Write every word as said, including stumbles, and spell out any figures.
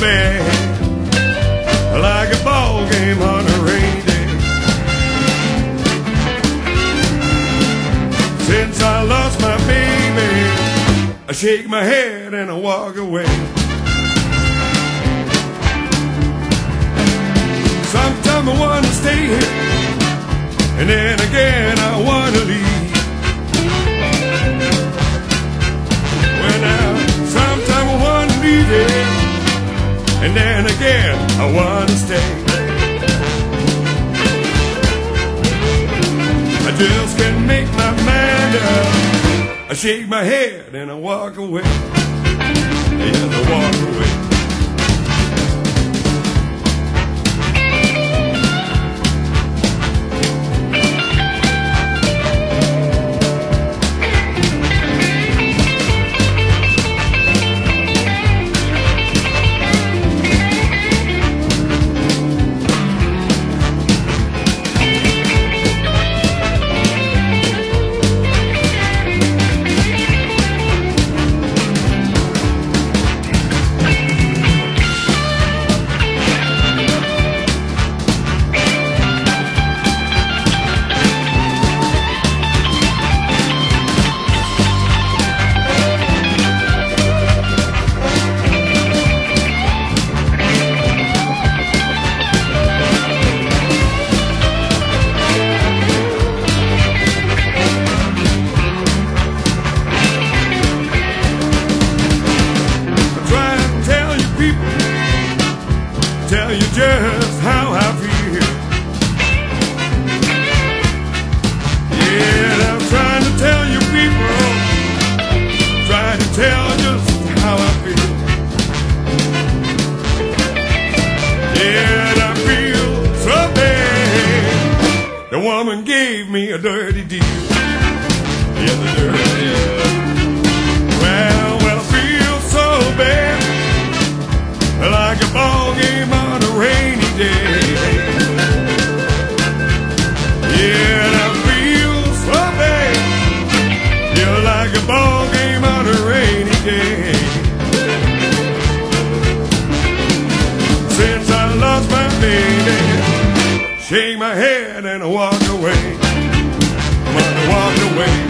bad, like a ball game on a rainy day. Since I lost my baby, I shake my head and I walk away. Sometimes I wanna stay here, and then again I wanna leave. Well now, sometimes I wanna leave it, and then again I wanna stay. I just can't make my mind up. I shake my head and I walk away. Yes, I walk away. Tell you just how I feel. Yeah, I'm trying to tell you people, trying to tell just how I feel. Yeah, I feel so bad. The woman gave me a dirty deal. Yeah, the dirty deal. Well, well, I feel so bad, like a ball game on a rainy day. Yeah, I feel so bad. Feel like a ball game on a rainy day. Since I lost my baby, shake my head and I walk away. I'm gonna walk away.